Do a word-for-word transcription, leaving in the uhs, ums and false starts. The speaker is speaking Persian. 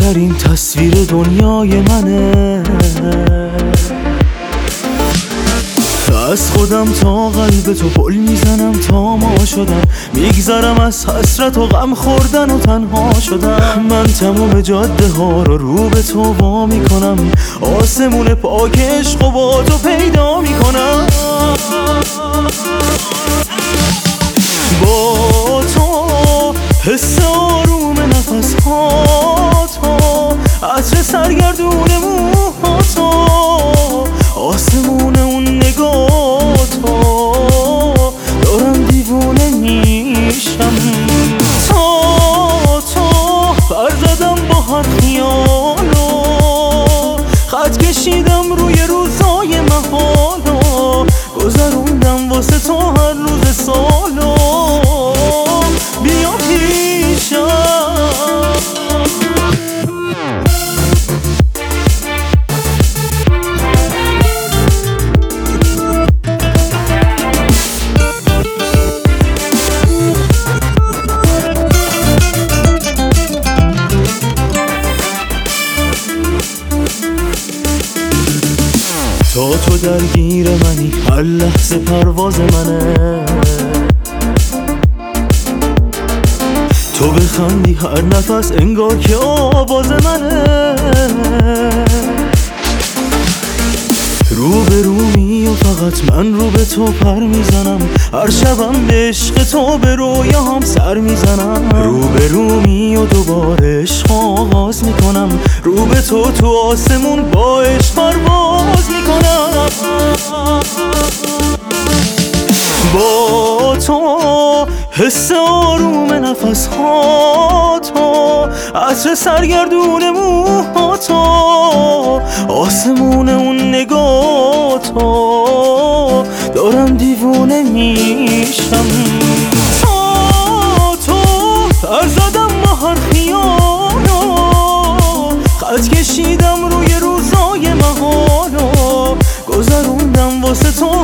بهترین تصویر دنیای منه. از خودم تا قلب تو پل میزنم تا ما شدم، میگذرم از حسرت و غم خوردن و تنها شدم. من تموم جاده ها رو رو به تو وا میکنم، آسمون پاک عشق و با تو پیدا میکنم. با تو حس آروم نفس ها تو، عطر سرگردون موها تو، آسمون اون نگاه تو، دارم دیوونه میشم. تا تو پر زدم با هر خیالو، خط کشیدم روی روزای محالو، گذروندم واسه تو هر روز سالو. بیا پیشم تا تو درگیر منی، هر لحظه پرواز منه. تو بخندی هر نفس انگار که آواز منه. رو به رو می و فقط من رو به تو پر میزنم، هر شبم به عشق تو به رویاهم سر میزنم. رو به رو می و دوباره عشق آغاز میکنم، رو به تو تو آسمون با عشق پرواز میکنم. با تو حس آروم نفس ها تو، عطر سرگردون موها تو، آسمون اون نگاه تو، دارم دیوونه میشم. تا تو پر زدم با هر خیالو، خط کشیدم روی روزای محالو، گذروندم واسه تو